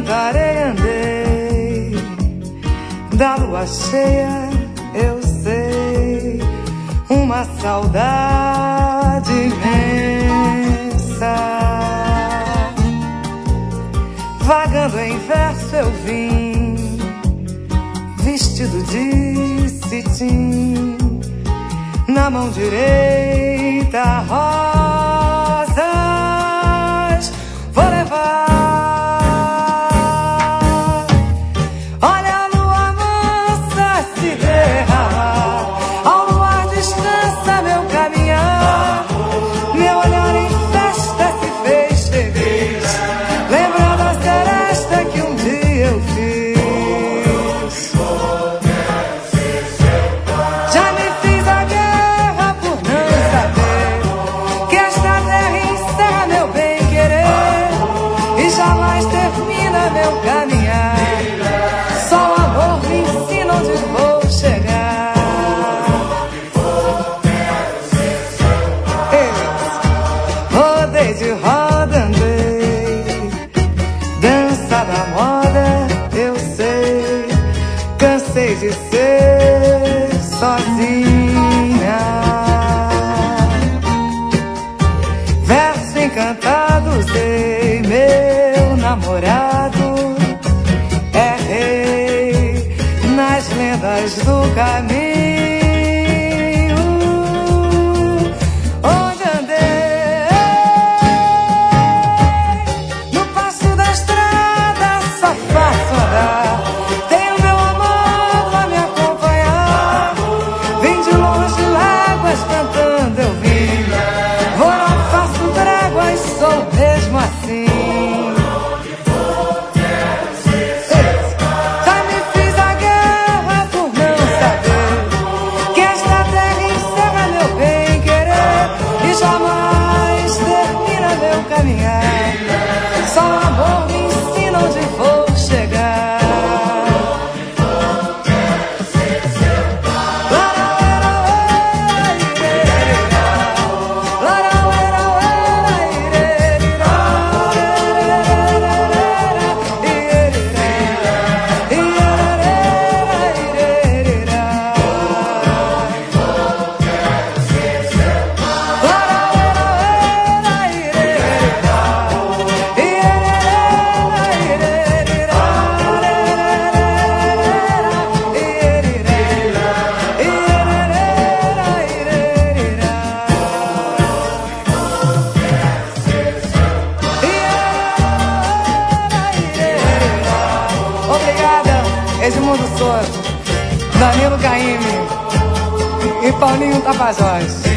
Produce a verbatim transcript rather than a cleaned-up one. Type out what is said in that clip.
cantarei, andei da lua cheia, eu sei, uma saudade imensa. Vagando em verso eu vim, vestido de cetim, na mão direita rosas vou levar. Olha a lua mansa se derramar, ao luar descansa meu caminhar. Meu olhar em festa se fez feliz, lembrando a seresta que um dia eu fiz. Já me fiz a guerra por não saber que esta terra encerra meu bem-querer e jamais termina meu caminhar. Só o amor me ensina onde vou chegar. Ei, rodei de roda, andei, dança da moda, eu sei, cansei de ser sozinha. Verso encantado usei, meu namorado é rei nas lendas do caminho onde andei. No passo da estrada só faço andar, tenho meu amor a me acompanhar. Vim de longe, láguas cantando eu vim, vou, não faço tréguas, sou mesmo assim. Já me fiz a guerra por não saber que esta terra encerra meu bem-querer e jamais termina meu caminhar. Só o amor me ensina onde vou chegar. Obrigada, Edmundo Souto, Danilo Caymmi e Paulinho Tapajós.